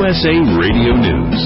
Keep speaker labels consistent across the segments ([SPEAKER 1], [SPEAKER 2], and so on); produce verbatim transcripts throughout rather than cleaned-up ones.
[SPEAKER 1] S A Radio News.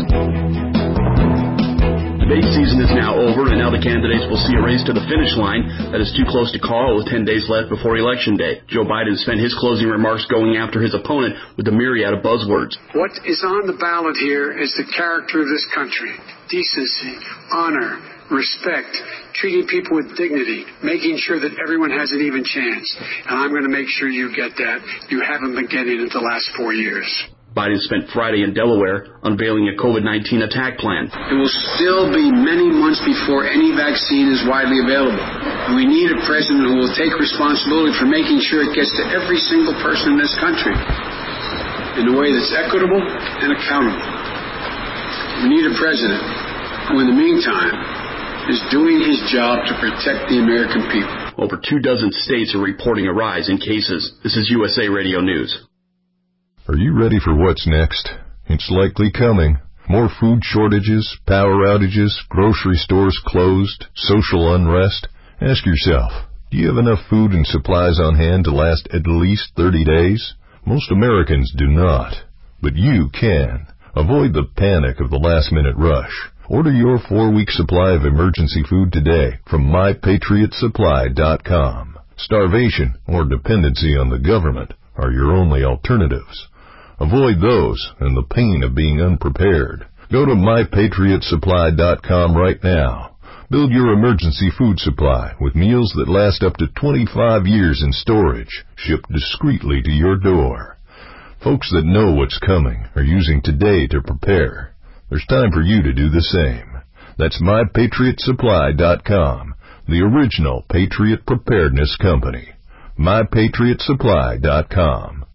[SPEAKER 2] Debate season is now over, and now the candidates will see a race to the finish line that is too close to call with ten days left before Election Day. Joe Biden spent his closing remarks going after his opponent with a myriad of buzzwords.
[SPEAKER 3] What is on the ballot here is the character of this country. Decency, honor, respect, treating people with dignity, making sure that everyone has an even chance. And I'm going to make sure you get that. You haven't been getting it the last four years.
[SPEAKER 2] Biden spent Friday in Delaware unveiling a COVID nineteen attack plan.
[SPEAKER 3] It will still be many months before any vaccine is widely available. And we need a president who will take responsibility for making sure it gets to every single person in this country in a way that's equitable and accountable. We need a president who, in the meantime, is doing his job to protect the American people.
[SPEAKER 2] Over two dozen states are reporting a rise in cases. This is U S A Radio News.
[SPEAKER 4] Are you ready for what's next? It's likely coming. More food shortages, power outages, grocery stores closed, social unrest. Ask yourself, do you have enough food and supplies on hand to last at least thirty days? Most Americans do not, but you can. Avoid the panic of the last-minute rush. Order your four-week supply of emergency food today from my patriot supply dot com. Starvation or dependency on the government are your only alternatives. Avoid those and the pain of being unprepared. Go to my patriot supply dot com right now. Build your emergency food supply with meals that last up to twenty-five years in storage, shipped discreetly to your door. Folks that know what's coming are using today to prepare. There's time for you to do the same. That's my patriot supply dot com, the original Patriot Preparedness Company. my patriot supply dot com.